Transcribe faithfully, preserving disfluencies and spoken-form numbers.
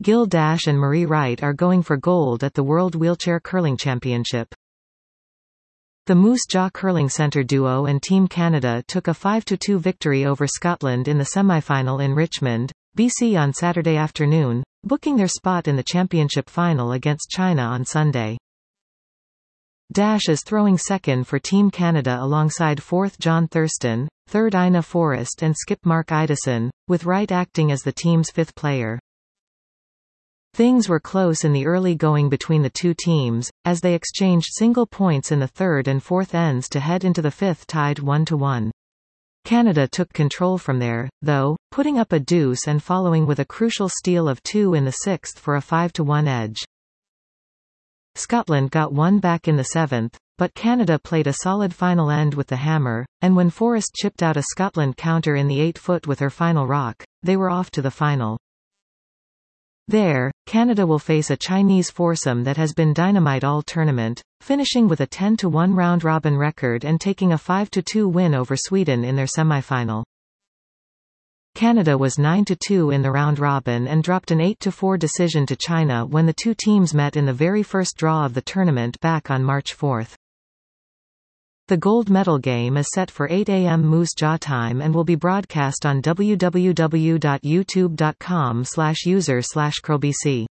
Gil Dash and Marie Wright are going for gold at the World Wheelchair Curling Championship. The Moose Jaw Curling Centre duo and Team Canada took a five to two victory over Scotland in the semi-final in Richmond, B C on Saturday afternoon, booking their spot in the championship final against China on Sunday. Dash is throwing second for Team Canada alongside fourth John Thurston, third Ina Forrest and skip Mark Idison, with Wright acting as the team's fifth player. Things were close in the early going between the two teams, as they exchanged single points in the third and fourth ends to head into the fifth tied one to one. Canada took control from there, though, putting up a deuce and following with a crucial steal of two in the sixth for a five to one edge. Scotland got one back in the seventh, but Canada played a solid final end with the hammer, and when Forrest chipped out a Scotland counter in the eight-foot with her final rock, they were off to the final. There, Canada will face a Chinese foursome that has been dynamite all tournament, finishing with a ten to one round-robin record and taking a five to two win over Sweden in their semi-final. Canada was nine to two in the round-robin and dropped an eight to four decision to China when the two teams met in the very first draw of the tournament back on March fourth. The gold medal game is set for eight a m Moose Jaw time and will be broadcast on w w w dot youtube dot com slash user slash curlbc.